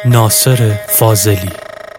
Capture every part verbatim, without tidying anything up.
ناصر فاضلی.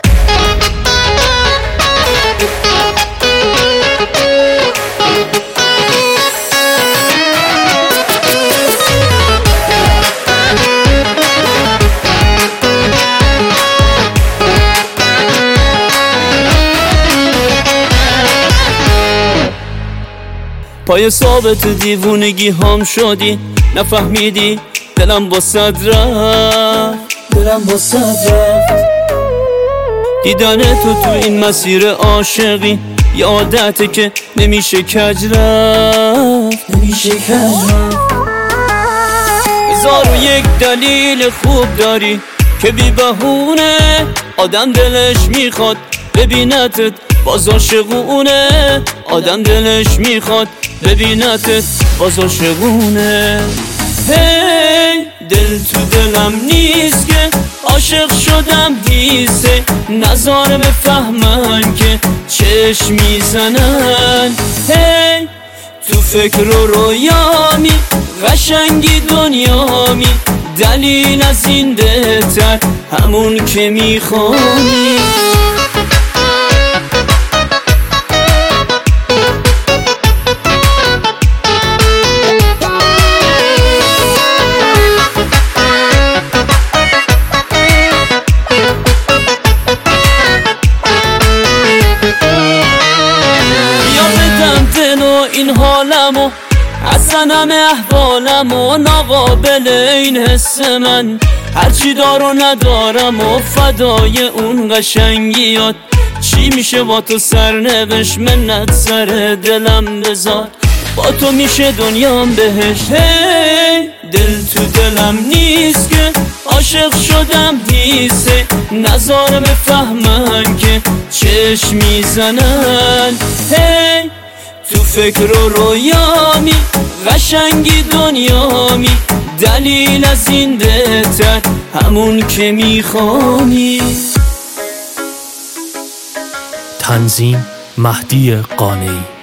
پای ثابت دیوونگی هم شدی، نفهمیدی دلم با صد رفت، دلم با صد رفت. دیدن تو تو این مسیر عاشقی یه عادته که نمیشه کج رفت، نمیشه کج رفت. هزار و یک دلیل خوب داری که بی بهونه آدم دلش میخواد ببینتت باز عاشقونه، آدم دلش میخواد ببینتت باز عاشقونه. هی دل تو دلم نیست که عاشق شدم حیثه، نذار بفهمن که چشم میزنن. هی تو فکر و رویامی قشنگی دنیامی، دلیل از این بهتر همون که میخوانی. این حالمو اصلا احوالم و ناقابل این حس من، هرچی دار و ندارم و فدای اون قشنگیات. چی میشه با تو سرنوشت منت سر دلم بذار، با تو میشه دنیام بهشت. هی دل تو دلم نیست که عاشق شدم حیثه، نذار بفهمن که چشم میزنن. هی تو فکر و رویامی قشنگی دنیامی، دلیل از این بهتر همون که میخوانی. تنظیم مهدی قانعی.